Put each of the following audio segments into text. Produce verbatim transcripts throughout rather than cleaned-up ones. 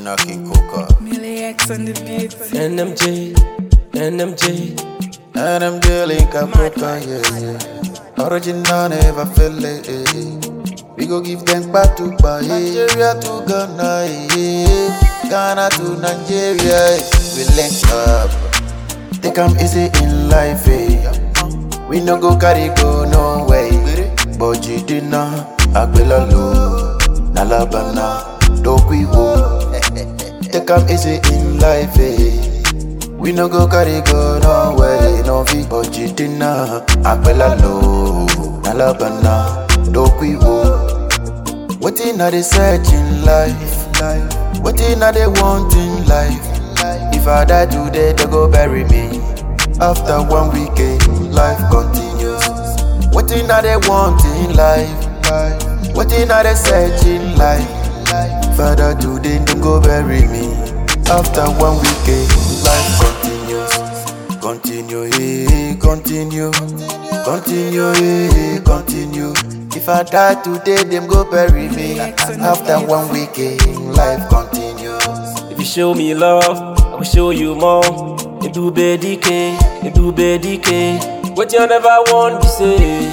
Original King Coca. Millie X on the beat. N M J, N M J, N M J link up Coca, yeah, yeah. Original never fail it. eh. We go give them back to buy Nigeria to Ghana, yeah. Ghana to Nigeria. We link up. Take 'em easy in life, eh. We no go carry go no way. But you did not, Agbela low, Nalabana, Dokwi wo. Take 'em easy in life, eh. We no go carry go no way, no fi Ojidina, Agbela low, Nalabana, Dokwi wo. Wetin I dey search in life, wetin I dey want in life. If I die today, they go bury me. After one weekend, life continues. Wetin I dey want in life, wetin I dey search in life. Father today, they go bury me. After one weekend, life continues. Continue, eh, continue, continue, eh, continue. If I die today, them go bury me. After one weekend, life continues. if you show me love, I will show you more. It do be D K, it do be D K. What you never want to say.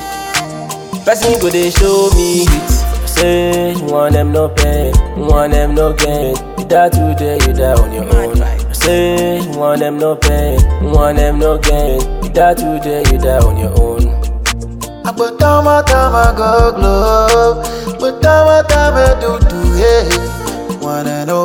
Person go they show me it. Say, one them no pain, one them no gain. You die today, you die on your own. Say, one them no pain, one them no gain. You die today, you die on your own. I put down my time, I go glow. Put down my time, I do do it. Wanna no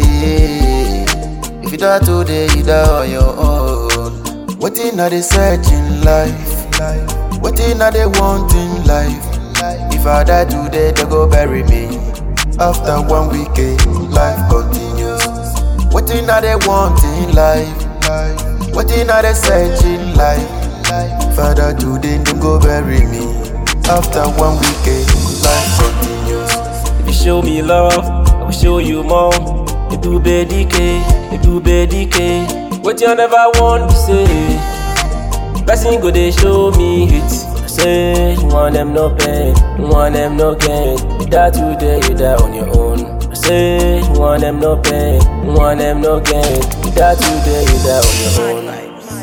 pay. If you die today, you die on your own. Wetin I dey search in life, wetin I dey want in life. If I die today, they go bury me. After one weekend, life continues. Wetin I dey want in life, wetin I dey search in life. Father today, they go bury me. After one weekend, life continues. If you show me love, I will show you more. It do be D K, it do be D K. What you never want to say. Person go they show me it. Say, one them no pain, one them no gain. You die today, you die on your own. Say, one them no pain, one them no gain. You die today, you die on your own.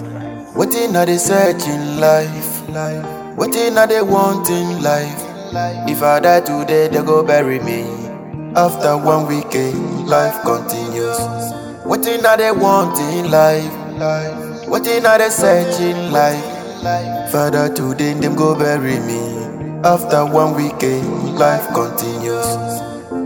Wetin I dey search in life, wetin I dey want in life. If I die today, they go bury me. After one weekend, life continues. Wetin I dey want in life, wetin I dey search in life. Father today, them go bury me. After one weekend, life continues.